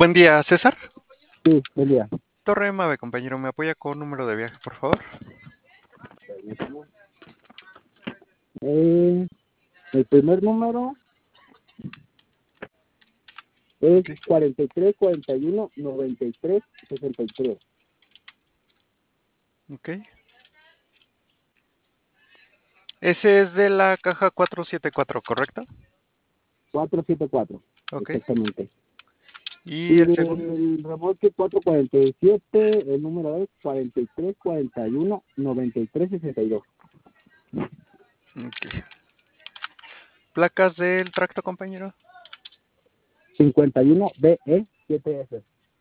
Buen día, César. Sí, buen día. Torre Mave, compañero, ¿me apoya con número de viaje, por favor? Permítame. El primer número es Ok. 43 41 93 63. Ok. Ese es de la caja 474, ¿correcto? 474, Ok. exactamente. Y Y el segundo. del remolque 447, el número es 43 41 93 62. Ok. Placas del tracto, compañero. 51 BE 7F.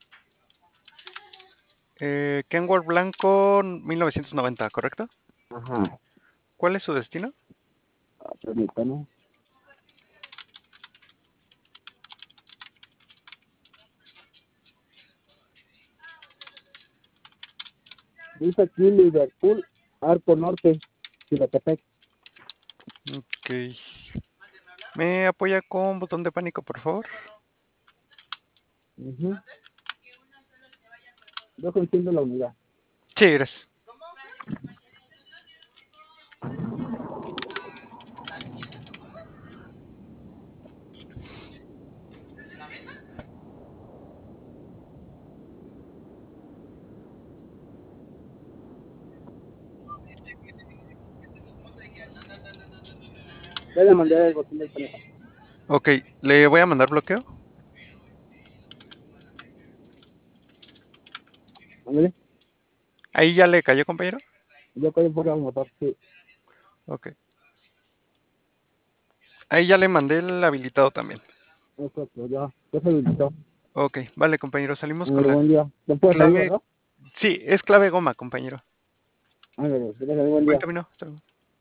Kenworth Blanco 1990, ¿correcto? Ajá. ¿Cuál es su destino? Permítame. Dice aquí Liverpool, Arco Norte, Ciudad. Ok. ¿Me apoya con botón de pánico, por favor? Yo entiendo la unidad. Sí, gracias. Ya le mandé el botón del teléfono. Ok, le voy a mandar bloqueo. Ándale. Ahí ya le cayó, compañero. Yo estoy por el motor, sí. Ok. Ahí ya le mandé el habilitado también. Exacto, ya se habilitó. Ok, vale, compañero, salimos con Ándale, la buen día. ¿No puede salir, clave. verdad? Sí, es clave goma, compañero. Ándale, que tenga buen Buen día. camino. Hasta luego.